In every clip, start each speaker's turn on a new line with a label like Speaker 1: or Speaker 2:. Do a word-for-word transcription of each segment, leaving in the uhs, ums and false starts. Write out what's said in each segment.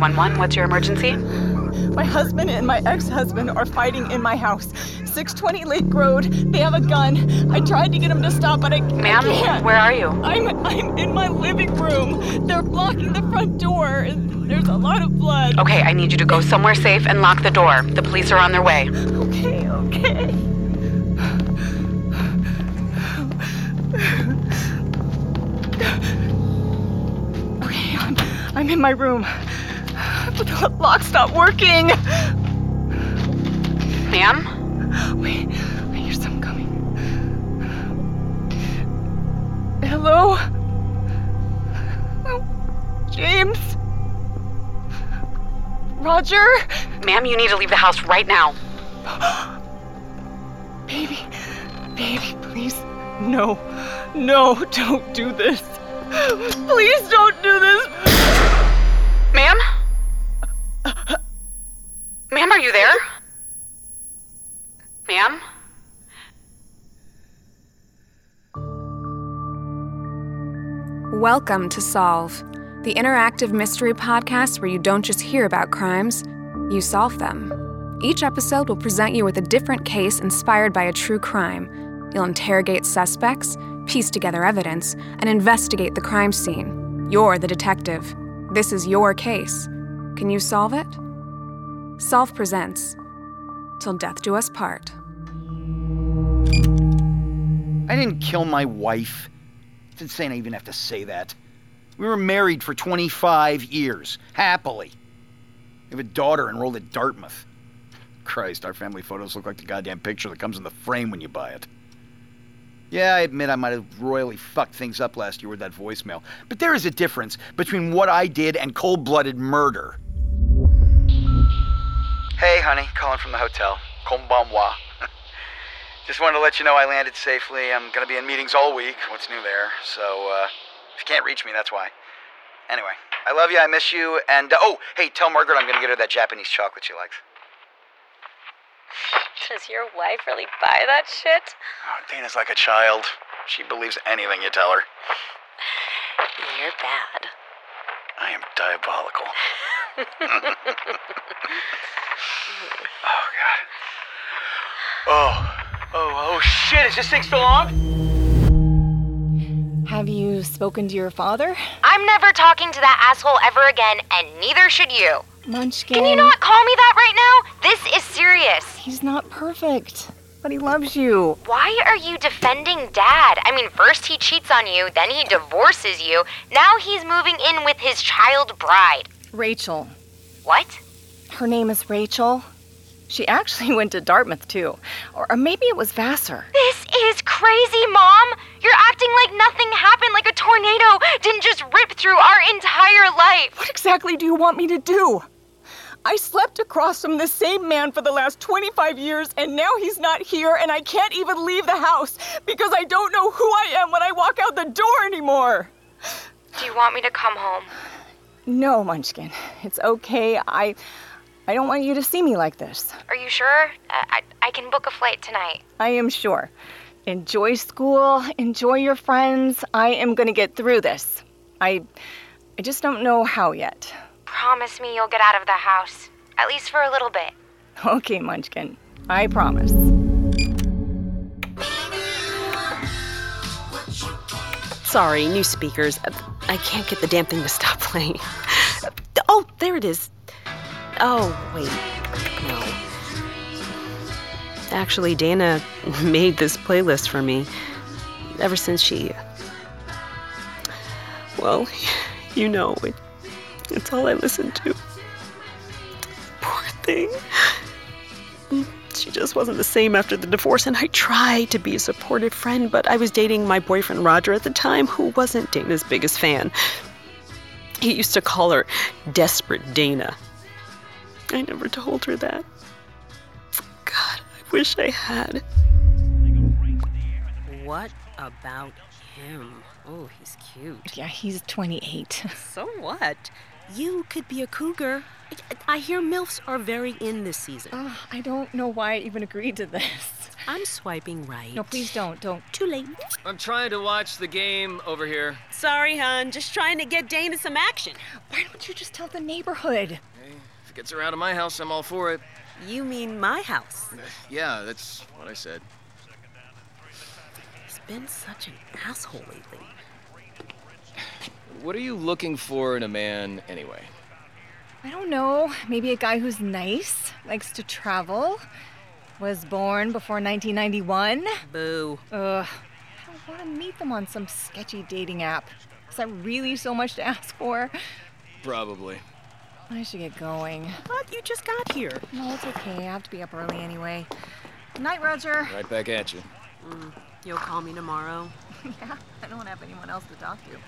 Speaker 1: one one, what's your emergency?
Speaker 2: My husband and my ex-husband are fighting in my house. six twenty Lake Road. They have a gun. I tried to get them to stop, but I,
Speaker 1: Ma'am,
Speaker 2: I can't.
Speaker 1: Where are you?
Speaker 2: I'm I'm in my living room. They're blocking the front door. There's a lot of blood.
Speaker 1: Okay, I need you to go somewhere safe and lock the door. The police are on their way.
Speaker 2: Okay, okay. Okay, I'm, I'm in my room. But the lock's not working.
Speaker 1: Ma'am?
Speaker 2: Wait, I hear something coming. Hello? Oh, James? Roger?
Speaker 1: Ma'am, you need to leave the house right now.
Speaker 2: Baby, baby, please. No, no, don't do this. Please don't do this.
Speaker 1: Ma'am? Ma'am, are you there? Ma'am?
Speaker 3: Welcome to Solve, the interactive mystery podcast where you don't just hear about crimes, you solve them. Each episode will present you with a different case inspired by a true crime. You'll interrogate suspects, piece together evidence, and investigate the crime scene. You're the detective. This is your case. Can you solve it? Solve presents Till Death Do Us Part.
Speaker 4: I didn't kill my wife. It's insane I even have to say that. We were married for twenty-five years, happily. We have a daughter enrolled at Dartmouth. Christ, our family photos look like the goddamn picture that comes in the frame when you buy it. Yeah, I admit I might have royally fucked things up last year with that voicemail, but there is a difference between what I did and cold-blooded murder. Hey, honey, calling from the hotel. Konbanwa. Just wanted to let you know I landed safely. I'm gonna be in meetings all week. What's new there? So, uh, if you can't reach me, that's why. Anyway, I love you, I miss you, and, uh, oh, hey, tell Margaret I'm gonna get her that Japanese chocolate she likes.
Speaker 5: Does your wife really buy that shit?
Speaker 4: Oh, Dana's like a child. She believes anything you tell her.
Speaker 5: You're bad.
Speaker 4: I am diabolical. Oh, God. Oh, oh, oh, shit, is this thing still on?
Speaker 2: Have you spoken to your father?
Speaker 5: I'm never talking to that asshole ever again, and neither should you.
Speaker 2: Munchkin.
Speaker 5: Can you not call me that right now? This is serious.
Speaker 2: He's not perfect, but he loves you.
Speaker 5: Why are you defending Dad? I mean, first he cheats on you, then he divorces you. Now he's moving in with his child bride.
Speaker 2: Rachel.
Speaker 5: What?
Speaker 2: Her name is Rachel. She actually went to Dartmouth, too. Or, or maybe it was Vassar.
Speaker 5: This is crazy, Mom. You're acting like nothing happened, like a tornado didn't just rip through our entire life.
Speaker 2: What exactly do you want me to do? I slept across from the same man for the last twenty-five years, and now he's not here, and I can't even leave the house because I don't know who I am when I walk out the door anymore.
Speaker 5: Do you want me to come home?
Speaker 2: No, Munchkin. It's okay. I I don't want you to see me like this.
Speaker 5: Are you sure? I, I, I can book a flight tonight.
Speaker 2: I am sure. Enjoy school. Enjoy your friends. I am going to get through this. I, I just don't know how yet.
Speaker 5: Promise me you'll get out of the house, at least for a little bit.
Speaker 2: Okay, Munchkin. I promise.
Speaker 6: Sorry, new speakers. I can't get the damn thing to stop playing. Oh, there it is. Oh, wait. No. Actually, Dana made this playlist for me ever since she... Well, you know, it, it's all I listen to. Poor thing. She just wasn't the same after the divorce, and I tried to be a supportive friend, but I was dating my boyfriend Roger at the time, who wasn't Dana's biggest fan. He used to call her Desperate Dana. I never told her that. God, I wish I had.
Speaker 7: What about him? Oh, he's cute.
Speaker 2: Yeah, he's twenty-eight.
Speaker 7: So what? You could be a cougar. I, I hear MILFs are very in this season.
Speaker 2: Uh, I don't know why I even agreed to this.
Speaker 7: I'm swiping right.
Speaker 2: No, please don't. Don't.
Speaker 7: Too late.
Speaker 8: I'm trying to watch the game over here.
Speaker 7: Sorry, hon. Just trying to get Dana some action.
Speaker 2: Why don't you just tell the neighborhood?
Speaker 8: Hey, if it gets her out of my house, I'm all for it.
Speaker 7: You mean my house?
Speaker 8: Yeah, that's what I said.
Speaker 7: He's been such an asshole lately.
Speaker 8: What are you looking for in a man, anyway?
Speaker 2: I don't know. Maybe a guy who's nice, likes to travel, was born before nineteen ninety-one.
Speaker 7: Boo.
Speaker 2: Ugh. I don't want to meet them on some sketchy dating app. Is that really so much to ask for?
Speaker 8: Probably.
Speaker 2: I should get going.
Speaker 7: But you just got here.
Speaker 2: No, it's okay. I have to be up early anyway. Good night, Roger.
Speaker 8: Right back at you.
Speaker 7: Mm, you'll call me tomorrow?
Speaker 2: Yeah, I don't have anyone else to talk to.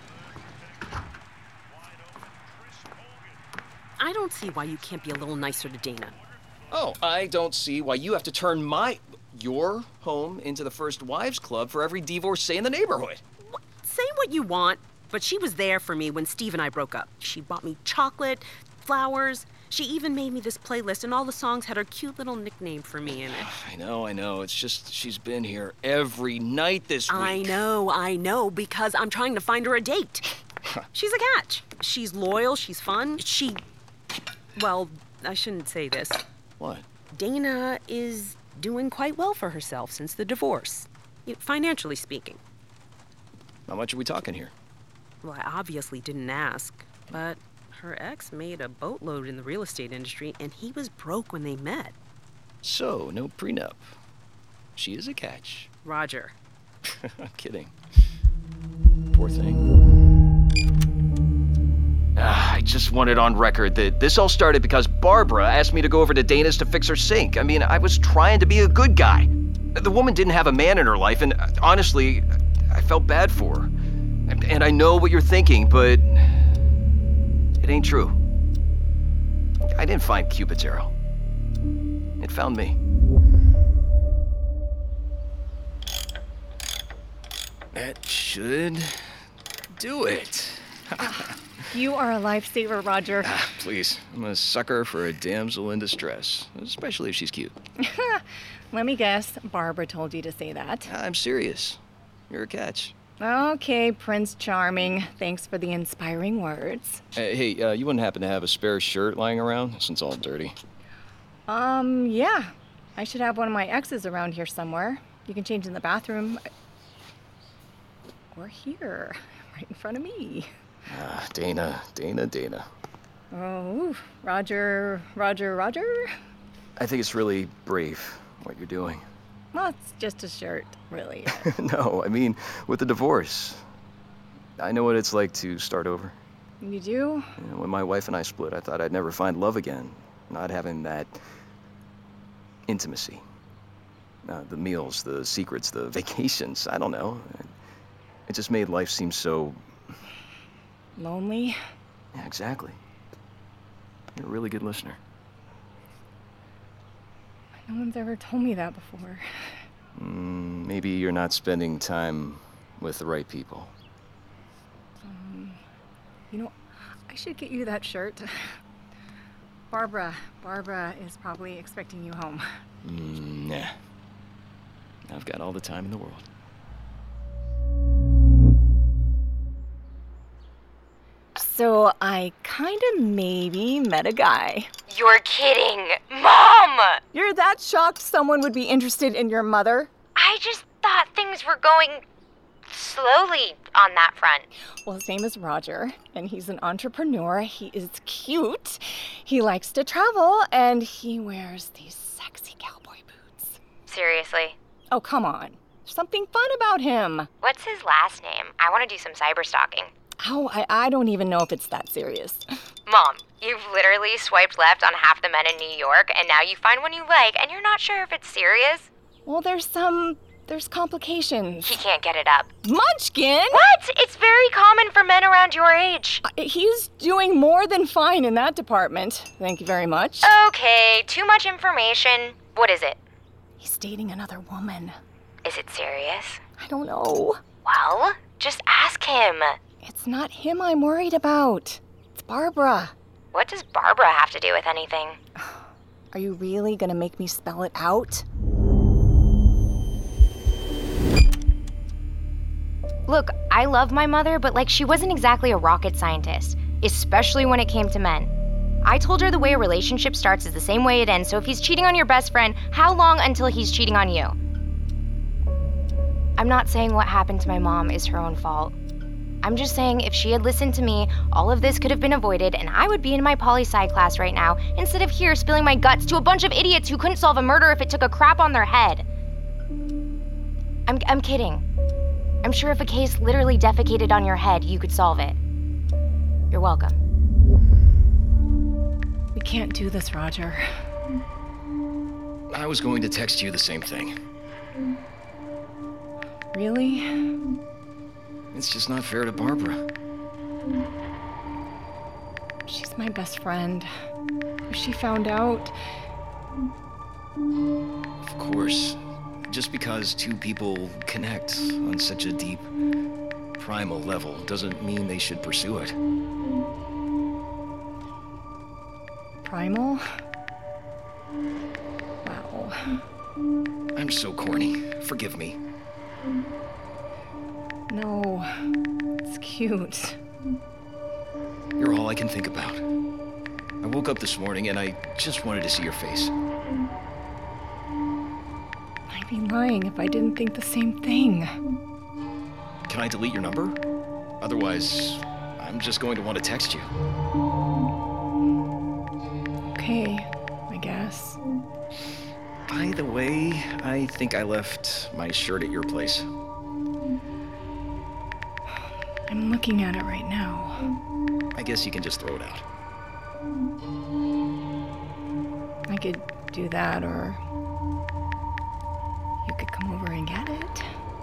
Speaker 7: I don't see why you can't be a little nicer to Dana.
Speaker 8: Oh, I don't see why you have to turn my... your home into the First Wives Club for every divorcee in the neighborhood.
Speaker 7: What? Say what you want, but she was there for me when Steve and I broke up. She bought me chocolate, flowers. She even made me this playlist, and all the songs had her cute little nickname for me in it.
Speaker 8: I know, I know. It's just she's been here every night this week.
Speaker 7: I know, I know, because I'm trying to find her a date. She's a catch. She's loyal, she's fun. She... Well, I shouldn't say this.
Speaker 8: What?
Speaker 7: Dana is doing quite well for herself since the divorce, you know, financially speaking.
Speaker 8: How much are we talking here?
Speaker 7: Well, I obviously didn't ask, but her ex made a boatload in the real estate industry, and he was broke when they met.
Speaker 8: So, no prenup. She is a catch.
Speaker 7: Roger.
Speaker 8: I'm kidding. Poor thing. Ah, I just wanted on record that this all started because Barbara asked me to go over to Dana's to fix her sink. I mean, I was trying to be a good guy. The woman didn't have a man in her life, and honestly, I felt bad for her. And I know what you're thinking, but it ain't true. I didn't find Cupid's arrow. It found me. That should do it.
Speaker 2: You are a lifesaver, Roger.
Speaker 8: Ah, please, I'm a sucker for a damsel in distress, especially if she's cute.
Speaker 2: Let me guess, Barbara told you to say that.
Speaker 8: I'm serious. You're a catch.
Speaker 2: Okay, Prince Charming. Thanks for the inspiring words.
Speaker 8: Uh, hey, uh, you wouldn't happen to have a spare shirt lying around, since it's all dirty?
Speaker 2: Um, yeah. I should have one of my exes around here somewhere. You can change in the bathroom. Or here, right in front of me.
Speaker 8: Ah, Dana, Dana, Dana.
Speaker 2: Oh, Roger, Roger, Roger?
Speaker 8: I think it's really brave, what you're doing.
Speaker 2: Well, it's just a shirt, really.
Speaker 8: No, I mean, with the divorce. I know what it's like to start over.
Speaker 2: You do?
Speaker 8: You know, when my wife and I split, I thought I'd never find love again. Not having that intimacy. Uh, the meals, the secrets, the vacations, I don't know. It just made life seem so...
Speaker 2: Lonely?
Speaker 8: Yeah, exactly. You're a really good listener.
Speaker 2: No one's ever told me that before.
Speaker 8: Mm, maybe you're not spending time with the right people.
Speaker 2: Um, you know, I should get you that shirt. Barbara, Barbara is probably expecting you home.
Speaker 8: Mm, nah. I've got all the time in the world.
Speaker 2: So I kind of maybe met a guy.
Speaker 5: You're kidding. Mom!
Speaker 2: You're that shocked someone would be interested in your mother?
Speaker 5: I just thought things were going slowly on that front.
Speaker 2: Well, his name is Roger, and he's an entrepreneur. He is cute. He likes to travel, and he wears these sexy cowboy boots.
Speaker 5: Seriously?
Speaker 2: Oh, come on. There's something fun about him.
Speaker 5: What's his last name? I want to do some cyber stalking.
Speaker 2: Oh, I, I don't even know if it's that serious.
Speaker 5: Mom, you've literally swiped left on half the men in New York, and now you find one you like, and you're not sure if it's serious?
Speaker 2: Well, there's some... there's complications.
Speaker 5: He can't get it up.
Speaker 2: Munchkin?
Speaker 5: What? It's very common for men around your age.
Speaker 2: Uh, he's doing more than fine in that department. Thank you very much.
Speaker 5: Okay, too much information. What is it?
Speaker 2: He's dating another woman.
Speaker 5: Is it serious?
Speaker 2: I don't know.
Speaker 5: Well, just ask him.
Speaker 2: It's not him I'm worried about. It's Barbara.
Speaker 5: What does Barbara have to do with anything?
Speaker 2: Are you really gonna make me spell it out?
Speaker 5: Look, I love my mother, but like she wasn't exactly a rocket scientist, especially when it came to men. I told her the way a relationship starts is the same way it ends, so if he's cheating on your best friend, how long until he's cheating on you? I'm not saying what happened to my mom is her own fault. I'm just saying if she had listened to me, all of this could have been avoided and I would be in my poli-sci class right now instead of here spilling my guts to a bunch of idiots who couldn't solve a murder if it took a crap on their head. I'm, I'm kidding. I'm sure if a case literally defecated on your head, you could solve it. You're welcome.
Speaker 2: We can't do this, Roger.
Speaker 8: I was going to text you the same thing.
Speaker 2: Really?
Speaker 8: It's just not fair to Barbara.
Speaker 2: She's my best friend. If she found out...
Speaker 8: Of course. Just because two people connect on such a deep, primal level doesn't mean they should pursue it.
Speaker 2: Primal? Wow.
Speaker 8: I'm so corny. Forgive me.
Speaker 2: No. It's cute.
Speaker 8: You're all I can think about. I woke up this morning and I just wanted to see your face.
Speaker 2: I'd be lying if I didn't think the same thing.
Speaker 8: Can I delete your number? Otherwise, I'm just going to want to text you.
Speaker 2: Okay, I guess.
Speaker 8: By the way, I think I left my shirt at your place.
Speaker 2: I'm looking at it right now.
Speaker 8: I guess you can just throw it out.
Speaker 2: I could do that, or you could come over and get it.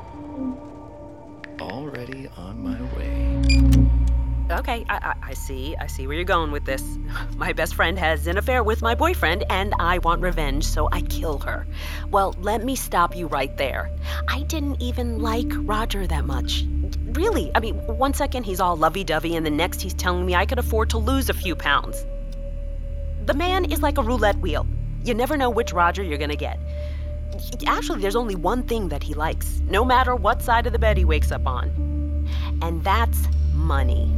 Speaker 8: Already on my way.
Speaker 7: Okay, I, I, I see. I see where you're going with this. My best friend has an affair with my boyfriend, and I want revenge, so I kill her. Well, let me stop you right there. I didn't even like Roger that much. Really, I mean, one second he's all lovey-dovey, and the next he's telling me I could afford to lose a few pounds. The man is like a roulette wheel. You never know which Roger you're gonna get. Actually, there's only one thing that he likes, no matter what side of the bed he wakes up on. And that's money.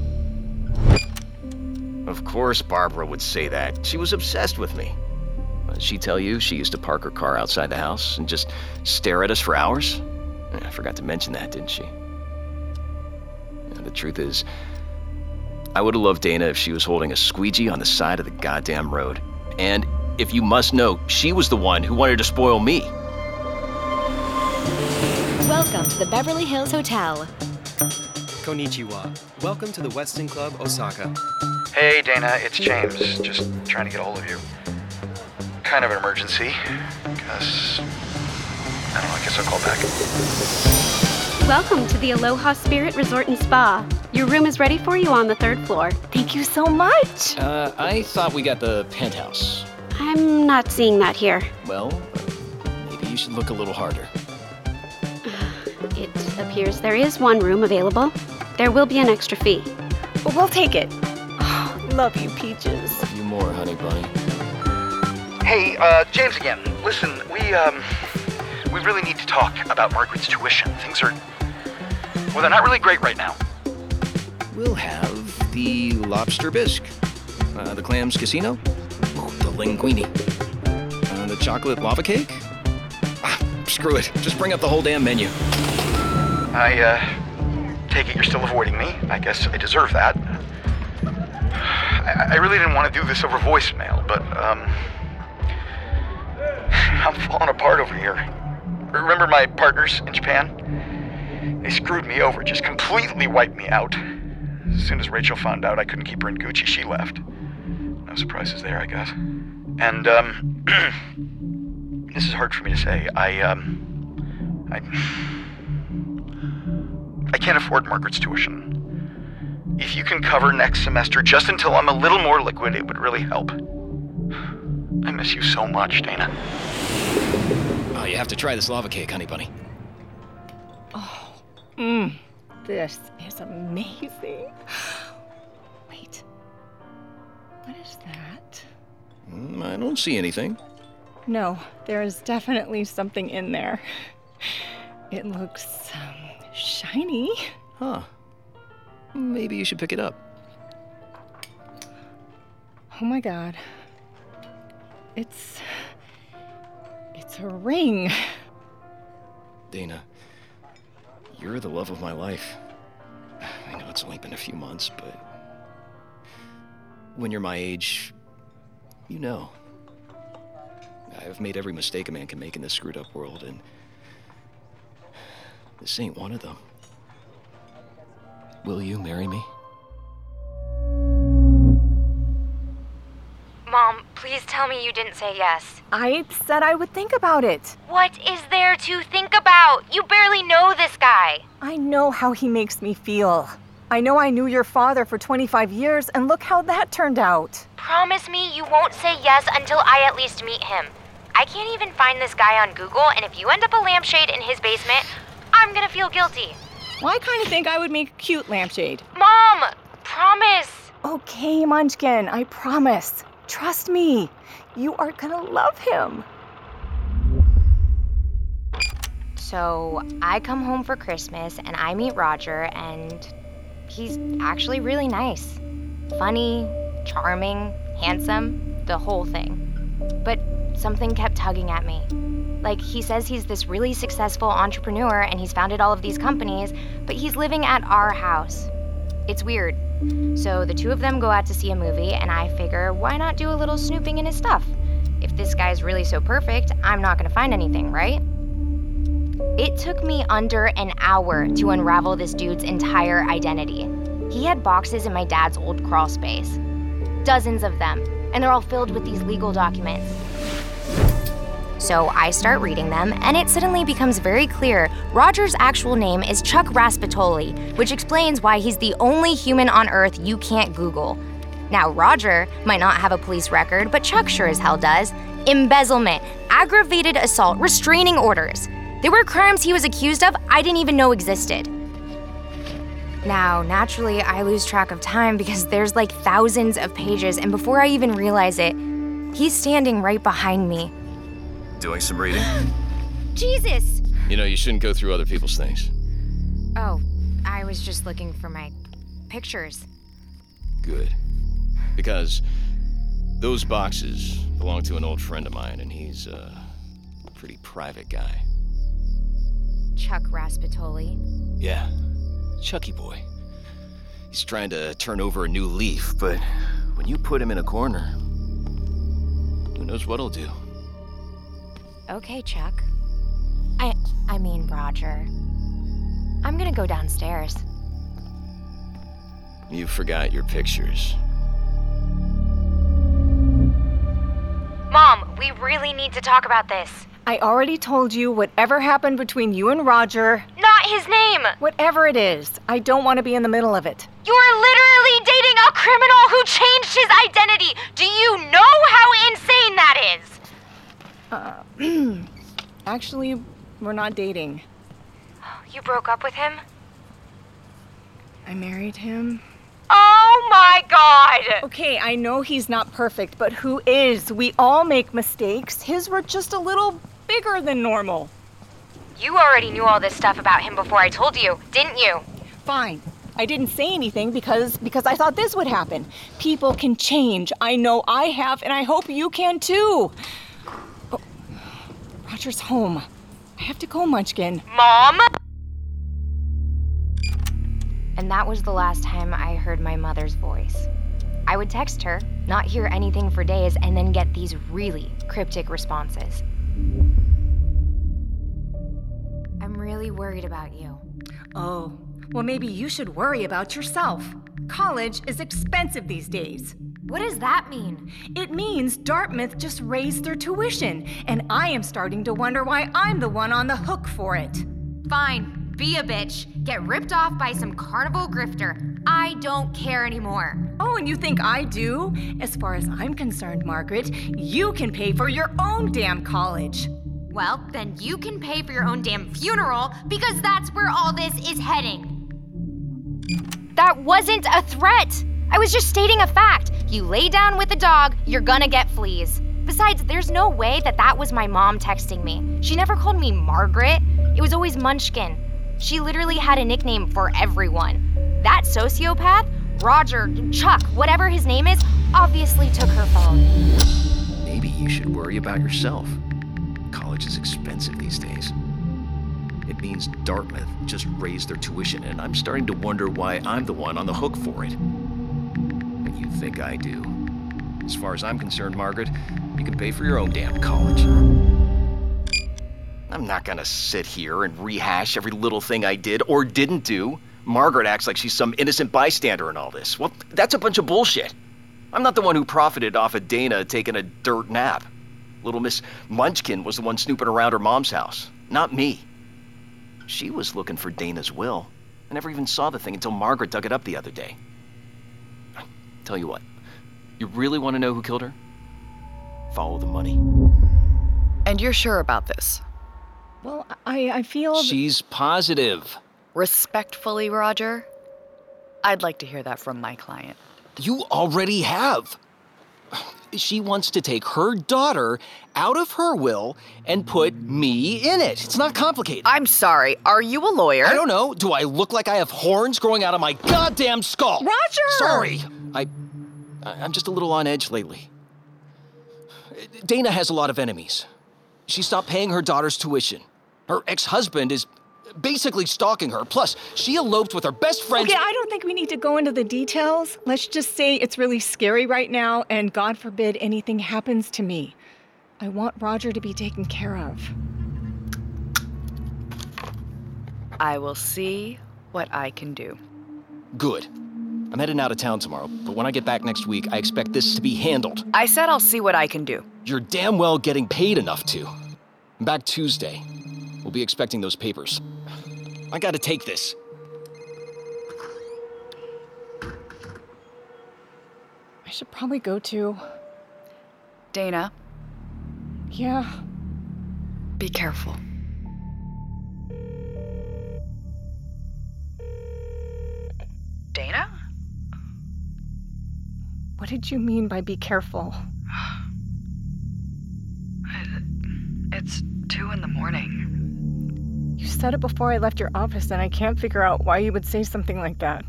Speaker 8: Of course Barbara would say that. She was obsessed with me. Did she tell you she used to park her car outside the house and just stare at us for hours? I forgot to mention that, didn't she? And the truth is, I would have loved Dana if she was holding a squeegee on the side of the goddamn road. And if you must know, she was the one who wanted to spoil me.
Speaker 9: Welcome to the Beverly Hills Hotel.
Speaker 10: Konnichiwa. Welcome to the Westin Club, Osaka.
Speaker 4: Hey, Dana, it's James. Just trying to get a hold of you. Kind of an emergency. Guess... I don't know, I guess I'll call back.
Speaker 9: Welcome to the Aloha Spirit Resort and Spa. Your room is ready for you on the third floor.
Speaker 2: Thank you so much.
Speaker 8: Uh, I thought we got the penthouse.
Speaker 9: I'm not seeing that here.
Speaker 8: Well, maybe you should look a little harder.
Speaker 9: It appears there is one room available. There will be an extra fee.
Speaker 2: But we'll take it. Oh, love you, Peaches.
Speaker 8: You more, honey bunny.
Speaker 4: Hey, uh, James again. Listen, we, um... we really need to talk about Margaret's tuition. Things are... well, they're not really great right now.
Speaker 8: We'll have the lobster bisque. Uh, the clams casino. Oh, the linguine. Uh, the chocolate lava cake. Ah, screw it. Just bring up the whole damn menu.
Speaker 4: I, uh... take it you're still avoiding me. I guess I deserve that. I, I really didn't want to do this over voicemail, but, um... I'm falling apart over here. Remember my partners in Japan? They screwed me over, just completely wiped me out. As soon as Rachel found out I couldn't keep her in Gucci, she left. No surprises there, I guess. And, um... this is hard for me to say. I, um... I... I can't afford Margaret's tuition. If you can cover next semester just until I'm a little more liquid, it would really help. I miss you so much, Dana.
Speaker 8: Oh, you have to try this lava cake, honey bunny.
Speaker 2: Oh, mmm. This is amazing. Wait. What is that?
Speaker 8: Mm, I don't see anything.
Speaker 2: No, there is definitely something in there. It looks um, shiny.
Speaker 10: Huh. Maybe you should pick it up.
Speaker 2: Oh my god. It's... It's a ring.
Speaker 10: Dana, you're the love of my life. I know it's only been a few months, but... when you're my age, you know. I've made every mistake a man can make in this screwed up world, and... this ain't one of them. Will you marry me?
Speaker 5: Mom, please tell me you didn't say yes.
Speaker 2: I said I would think about it.
Speaker 5: What is there to think about? You barely know this guy.
Speaker 2: I know how he makes me feel. I know I knew your father for twenty-five years, and look how that turned out.
Speaker 5: Promise me you won't say yes until I at least meet him. I can't even find this guy on Google, and if you end up a lampshade in his basement, I'm gonna feel guilty.
Speaker 2: Well, I kind of think I would make a cute lampshade.
Speaker 5: Mom, promise.
Speaker 2: Okay, Munchkin, I promise. Trust me. You are gonna love him.
Speaker 5: So, I come home for Christmas, and I meet Roger, and he's actually really nice. Funny, charming, handsome, the whole thing. But something kept tugging at me. Like, he says he's this really successful entrepreneur and he's founded all of these companies, but he's living at our house. It's weird. So the two of them go out to see a movie, and I figure, why not do a little snooping in his stuff? If this guy's really so perfect, I'm not gonna find anything, right? It took me under an hour to unravel this dude's entire identity. He had boxes in my dad's old crawl space. Dozens of them, and they're all filled with these legal documents. So I start reading them, and it suddenly becomes very clear Roger's actual name is Chuck Raspatoli, which explains why he's the only human on Earth you can't Google. Now, Roger might not have a police record, but Chuck sure as hell does. Embezzlement, aggravated assault, restraining orders. There were crimes he was accused of I didn't even know existed. Now, naturally, I lose track of time because there's like thousands of pages, and before I even realize it, he's standing right behind me.
Speaker 10: Doing some reading?
Speaker 5: Jesus!
Speaker 10: You know, you shouldn't go through other people's things.
Speaker 5: Oh, I was just looking for my pictures.
Speaker 10: Good. Because those boxes belong to an old friend of mine, and he's uh, a pretty private guy.
Speaker 5: Chuck Raspatoli.
Speaker 10: Yeah, Chucky boy. He's trying to turn over a new leaf, but when you put him in a corner, who knows what he'll do?
Speaker 5: Okay, Chuck. I I mean, Roger. I'm gonna go downstairs.
Speaker 10: You forgot your pictures.
Speaker 5: Mom, we really need to talk about this.
Speaker 2: I already told you whatever happened between you and Roger.
Speaker 5: Not his name!
Speaker 2: Whatever it is, I don't want to be in the middle of it.
Speaker 5: You're literally dating a criminal who changed his identity! Do you know how insane that is?
Speaker 2: Uh, actually, we're not dating.
Speaker 5: You broke up with him?
Speaker 2: I married him.
Speaker 5: Oh my god!
Speaker 2: Okay, I know he's not perfect, but who is? We all make mistakes. His were just a little bigger than normal.
Speaker 5: You already knew all this stuff about him before I told you, didn't you?
Speaker 2: Fine. I didn't say anything because because I thought this would happen. People can change. I know I have, and I hope you can too. Oh, Roger's home. I have to go, Munchkin.
Speaker 5: Mom? And that was the last time I heard my mother's voice. I would text her, not hear anything for days, and then get these really cryptic responses. I'm really worried about you.
Speaker 2: Oh, well, maybe you should worry about yourself. College is expensive these days.
Speaker 5: What does that mean?
Speaker 2: It means Dartmouth just raised their tuition, and I am starting to wonder why I'm the one on the hook for it.
Speaker 5: Fine, be a bitch. Get ripped off by some carnival grifter. I don't care anymore.
Speaker 2: Oh, and you think I do? As far as I'm concerned, Margaret, you can pay for your own damn college.
Speaker 5: Well, then you can pay for your own damn funeral, because that's where all this is heading. That wasn't a threat. I was just stating a fact. You lay down with a dog, you're gonna get fleas. Besides, there's no way that that was my mom texting me. She never called me Margaret. It was always Munchkin. She literally had a nickname for everyone. That sociopath, Roger, Chuck, whatever his name is, obviously took her phone.
Speaker 8: Maybe you should worry about yourself. College is expensive these days. It means Dartmouth just raised their tuition, and I'm starting to wonder why I'm the one on the hook for it. And you think I do. As far as I'm concerned, Margaret, you can pay for your own damn college. I'm not gonna sit here and rehash every little thing I did or didn't do. Margaret acts like she's some innocent bystander in all this. Well, that's a bunch of bullshit. I'm not the one who profited off of Dana taking a dirt nap. Little Miss Munchkin was the one snooping around her mom's house, not me. She was looking for Dana's will. I never even saw the thing until Margaret dug it up the other day. Tell you what, you really want to know who killed her? Follow the money.
Speaker 11: And you're sure about this?
Speaker 2: Well, I, I feel...
Speaker 10: She's positive.
Speaker 11: Respectfully, Roger, I'd like to hear that from my client.
Speaker 10: You already have. She wants to take her daughter out of her will and put me in it. It's not complicated.
Speaker 11: I'm sorry, are you a lawyer?
Speaker 10: I don't know. Do I look like I have horns growing out of my goddamn skull?
Speaker 2: Roger!
Speaker 10: Sorry. I, I'm just a little on edge lately. Dana has a lot of enemies. She stopped paying her daughter's tuition. Her ex-husband is basically stalking her. Plus, she eloped with her best friend.
Speaker 2: Okay, I don't think we need to go into the details. Let's just say it's really scary right now, and God forbid anything happens to me. I want Roger to be taken care of.
Speaker 11: I will see what I can do.
Speaker 10: Good. I'm heading out of town tomorrow, but when I get back next week, I expect this to be handled.
Speaker 11: I said I'll see what I can do.
Speaker 10: You're damn well getting paid enough to. I'm back Tuesday. We'll be expecting those papers. I gotta take this.
Speaker 2: I should probably go too.
Speaker 11: Dana,
Speaker 2: Yeah.
Speaker 11: be careful. Dana?
Speaker 2: What did you mean by be careful?
Speaker 11: It's two in the morning.
Speaker 2: You said it before I left your office, and I can't figure out why you would say something like that.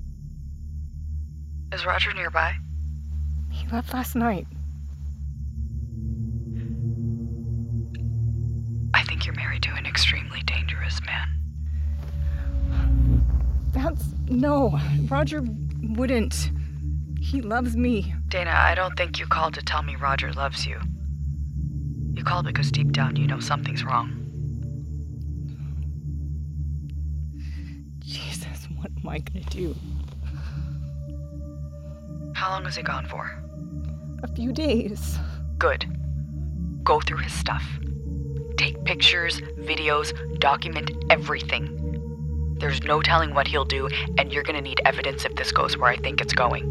Speaker 11: Is Roger nearby?
Speaker 2: He left last night.
Speaker 11: I think you're married to an extremely dangerous man.
Speaker 2: That's... no. Roger wouldn't. He loves me.
Speaker 11: Dana, I don't think you called to tell me Roger loves you. You called because deep down you know something's wrong.
Speaker 2: Jesus, what am I gonna do?
Speaker 11: How long was he gone for?
Speaker 2: A few days.
Speaker 11: Good. Go through his stuff. Take pictures, videos, document everything. There's no telling what he'll do, and you're gonna need evidence if this goes where I think it's going.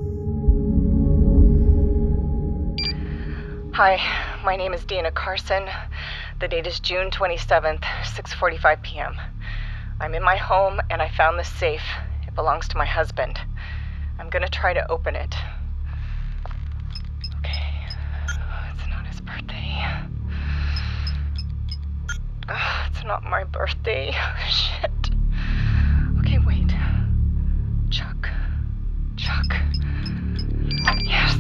Speaker 2: Hi, my name is Dana Carson. The date is June twenty-seventh, six forty-five p.m. I'm in my home, and I found this safe. It belongs to my husband. I'm gonna try to open it. Okay, it's not his birthday. Ugh, it's not my birthday. Shit. Okay, wait. Chuck. Chuck. Yes.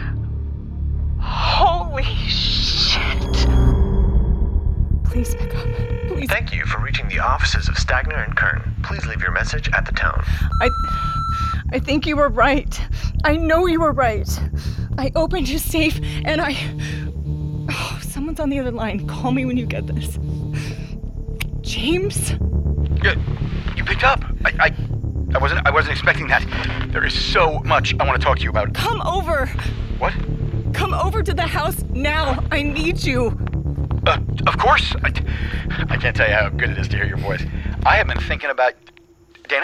Speaker 2: Holy shit. Please pick up. Please.
Speaker 12: Thank you for reaching the offices of Stagner and Kern. Please leave your message at the tone.
Speaker 2: I... I think you were right. I know you were right. I opened his safe and I... Oh, someone's on the other line. Call me when you get this. James?
Speaker 4: Yeah, you picked up. I, I, I wasn't, I wasn't expecting that. There is so much I want to talk to you about.
Speaker 2: Come over.
Speaker 4: What?
Speaker 2: Come over to the house now. I need you.
Speaker 4: Uh, of course. I, I can't tell you how good it is to hear your voice. I have been thinking about... Dana?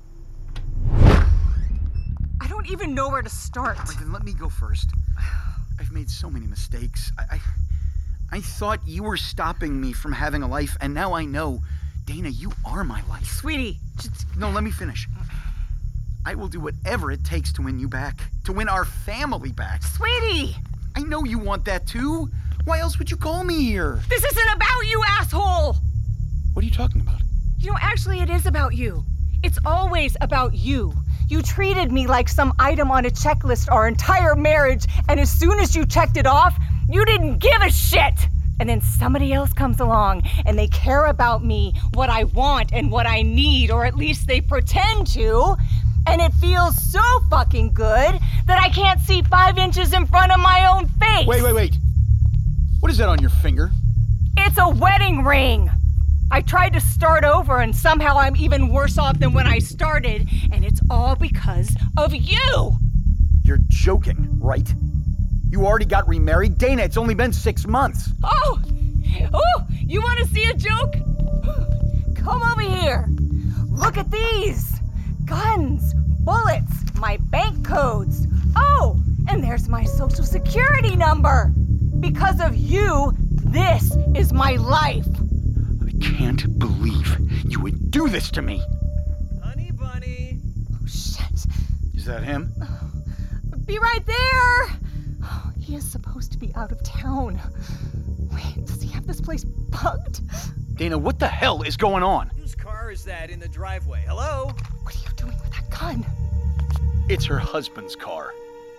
Speaker 2: I don't even know where to start.
Speaker 4: Right, then let me go first. I've made so many mistakes. I, I, I thought you were stopping me from having a life, and now I know, Dana, you are my life.
Speaker 2: Sweetie, just...
Speaker 4: No, let me finish. I will do whatever it takes to win you back. To win our family back.
Speaker 2: Sweetie!
Speaker 4: I know you want that too. Why else would you call me here?
Speaker 2: This isn't about you, asshole!
Speaker 4: What are you talking about?
Speaker 2: You know, actually, it is about you. It's always about you. You treated me like some item on a checklist our entire marriage, and as soon as you checked it off, you didn't give a shit! And then somebody else comes along, and they care about me, what I want and what I need, or at least they pretend to, and it feels so fucking good that I can't see five inches in front of my own face!
Speaker 4: Wait, wait, wait. What is that on your finger?
Speaker 2: It's a wedding ring! I tried to start over and somehow I'm even worse off than when I started, and it's all because of you!
Speaker 4: You're joking, right? You already got remarried? Dana, it's only been six months.
Speaker 2: Oh! Oh! You want to see a joke? Come over here. Look at these. Guns, bullets, my bank codes. Oh! And there's my social security number. Because of you, this is my life.
Speaker 4: I can't believe you would do this to me.
Speaker 13: Honey bunny.
Speaker 2: Oh, shit.
Speaker 4: Is that him?
Speaker 2: Be right there. He is supposed to be out of town. Wait, does he have this place bugged?
Speaker 4: Dana, what the hell is going on?
Speaker 13: Whose car is that in the driveway? Hello?
Speaker 2: What are you doing with that gun?
Speaker 4: It's her husband's car.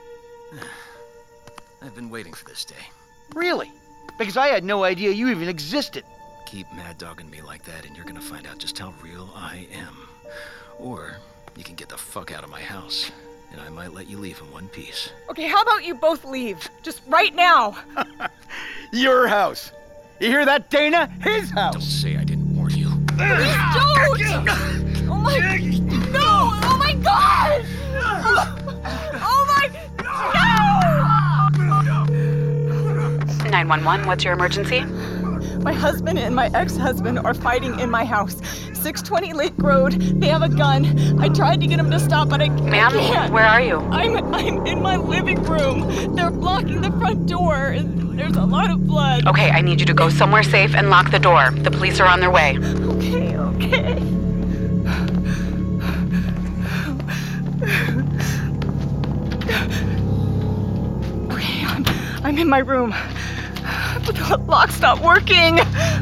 Speaker 10: I've been waiting for this day.
Speaker 4: Really? Because I had no idea you even existed.
Speaker 10: Keep mad-dogging me like that and you're gonna find out just how real I am. Or you can get the fuck out of my house, and I might let you leave in one piece.
Speaker 2: Okay, how about you both leave? Just right now.
Speaker 4: Your house. You hear that, Dana? His house.
Speaker 10: Don't say I didn't warn you.
Speaker 2: Please don't! Oh my... No! Oh my God! Oh my... No!
Speaker 1: nine one one, what's your emergency?
Speaker 2: My husband and my ex-husband are fighting in my house. six twenty Lake Road. They have a gun. I tried to get him to stop, but I,
Speaker 1: Ma'am,
Speaker 2: I can't.
Speaker 1: where are you?
Speaker 2: I'm I'm in my living room. They're blocking the front door. There's a lot of blood.
Speaker 1: Okay, I need you to go somewhere safe and lock the door. The police are on their way.
Speaker 2: Okay, okay. Okay, I'm, I'm in my room. But the lock's not working.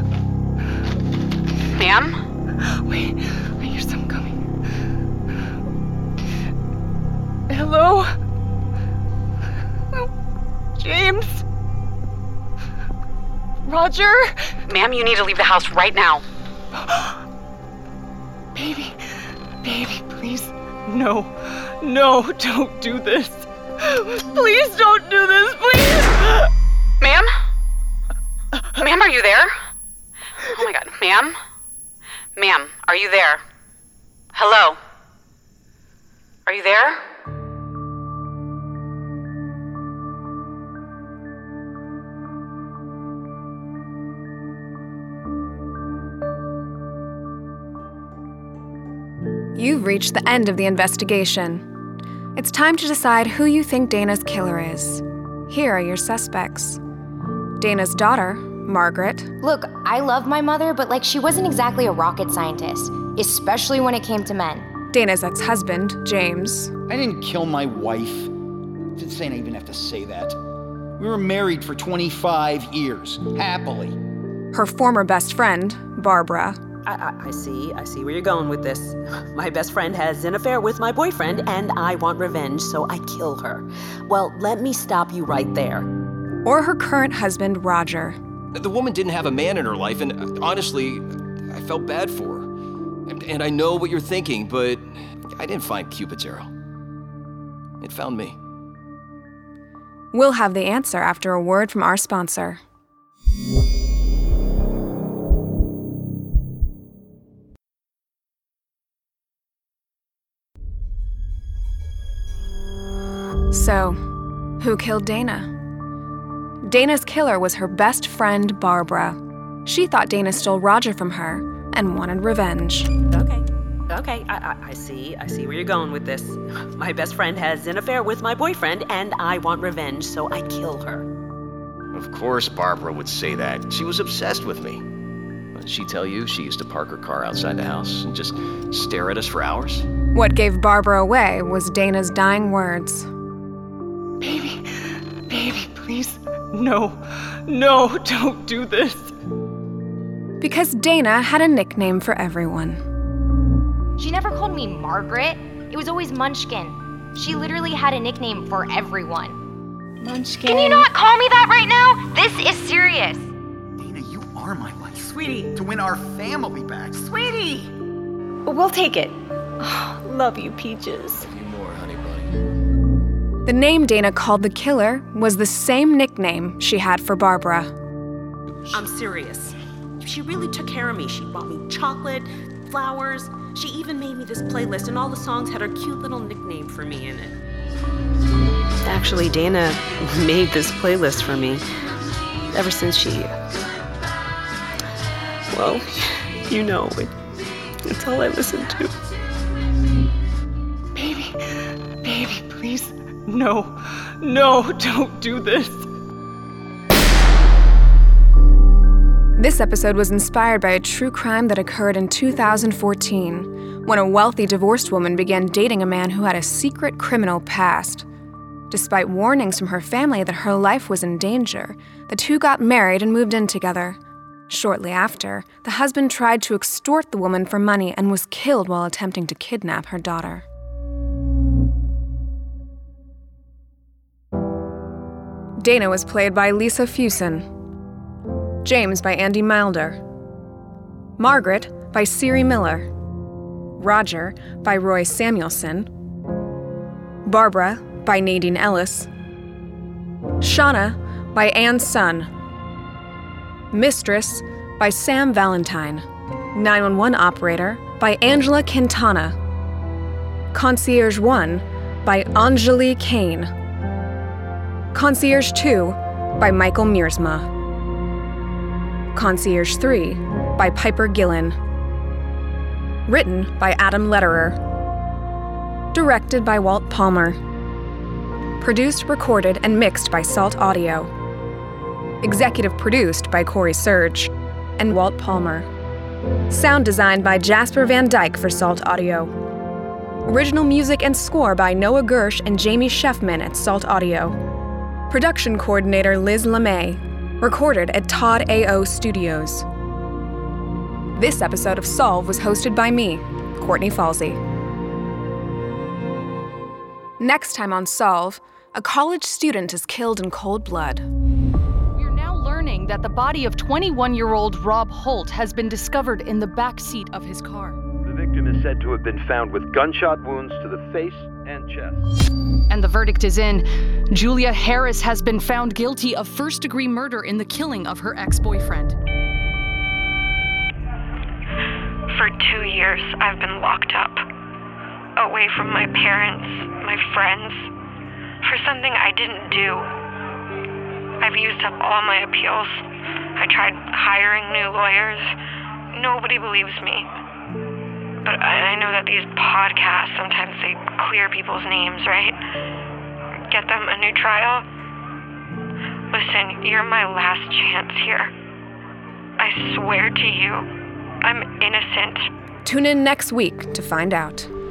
Speaker 1: Ma'am?
Speaker 2: Wait, I hear something coming. Hello? James? Roger?
Speaker 1: Ma'am, you need to leave the house right now.
Speaker 2: Baby, baby, please. No, no, don't do this. Please don't do this, please.
Speaker 1: Ma'am? Ma'am, are you there? Oh my God, ma'am? Ma'am, are you there? Hello? Are you there?
Speaker 3: You've reached the end of the investigation. It's time to decide who you think Dana's killer is. Here are your suspects. Dana's daughter, Margaret.
Speaker 5: Look, I love my mother, but like she wasn't exactly a rocket scientist, especially when it came to men.
Speaker 3: Dana's ex-husband, James.
Speaker 4: I didn't kill my wife. Didn't say I even have to say that. We were married for twenty-five years, happily.
Speaker 3: Her former best friend, Barbara.
Speaker 7: I, I, I see, I see where you're going with this. My best friend has an affair with my boyfriend, and I want revenge, so I kill her. Well, let me stop you right there.
Speaker 3: Or her current husband, Roger.
Speaker 10: The woman didn't have a man in her life, and honestly, I felt bad for her. And, and I know what you're thinking, but I didn't find Cupid's arrow. It found me.
Speaker 3: We'll have the answer after a word from our sponsor. So, who killed Dana? Dana's killer was her best friend, Barbara. She thought Dana stole Roger from her and wanted revenge.
Speaker 7: Okay, okay, I, I, I see, I see where you're going with this. My best friend has an affair with my boyfriend, and I want revenge, so I kill her.
Speaker 8: Of course Barbara would say that. She was obsessed with me. Did she tell you she used to park her car outside the house and just stare at us for hours?
Speaker 3: What gave Barbara away was Dana's dying words.
Speaker 2: Baby, baby, please. No, no, don't do this.
Speaker 3: Because Dana had a nickname for everyone.
Speaker 5: She never called me Margaret. It was always Munchkin. She literally had a nickname for everyone.
Speaker 2: Munchkin.
Speaker 5: Can you not call me that right now? This is serious.
Speaker 4: Dana, you are my life.
Speaker 2: Sweetie.
Speaker 4: To win our family back.
Speaker 2: Sweetie! We'll take it. Oh, love you, Peaches.
Speaker 10: Love you more, honey bunny.
Speaker 3: The name Dana called the killer was the same nickname she had for Barbara.
Speaker 7: I'm serious. She really took care of me. She bought me chocolate, flowers. She even made me this playlist, and all the songs had her cute little nickname for me in it. Actually, Dana made this playlist for me ever since she... Well, you know, it, it's all I listen to.
Speaker 2: Baby, baby, please. No, no, don't do this.
Speaker 3: This episode was inspired by a true crime that occurred in two thousand fourteen, when a wealthy divorced woman began dating a man who had a secret criminal past. Despite warnings from her family that her life was in danger, the two got married and moved in together. Shortly after, the husband tried to extort the woman for money and was killed while attempting to kidnap her daughter. Dana was played by Lisa Fuson. James by Andy Milder. Margaret by Siri Miller. Roger by Roy Samuelson. Barbara by Nadine Ellis. Shauna by Ann Sun. Mistress by Sam Valentine. nine one one Operator by Angela Quintana. Concierge one by Anjali Kane. Concierge two by Michael Mearsma. Concierge three by Piper Gillen. Written by Adam Lederer. Directed by Walt Palmer. Produced, recorded, and mixed by Salt Audio. Executive produced by Corey Surge and Walt Palmer. Sound designed by Jasper Van Dyke for Salt Audio. Original music and score by Noah Gersh and Jamie Sheffman at Salt Audio. Production coordinator Liz LeMay. Recorded at Todd A O Studios. This episode of Solve was hosted by me, Courtney Falsey. Next time on Solve, a college student is killed in cold blood.
Speaker 14: We're now learning that the body of twenty-one-year-old Rob Holt has been discovered in the back seat of his car.
Speaker 15: The victim is said to have been found with gunshot wounds to the face and chest.
Speaker 14: And the verdict is in. Julia Harris has been found guilty of first-degree murder in the killing of her ex-boyfriend.
Speaker 16: For two years, I've been locked up, away from my parents, my friends, for something I didn't do. I've used up all my appeals. I tried hiring new lawyers. Nobody believes me. But I know that these podcasts, sometimes they clear people's names, right? Get them a new trial. Listen, you're my last chance here. I swear to you, I'm innocent.
Speaker 3: Tune in next week to find out.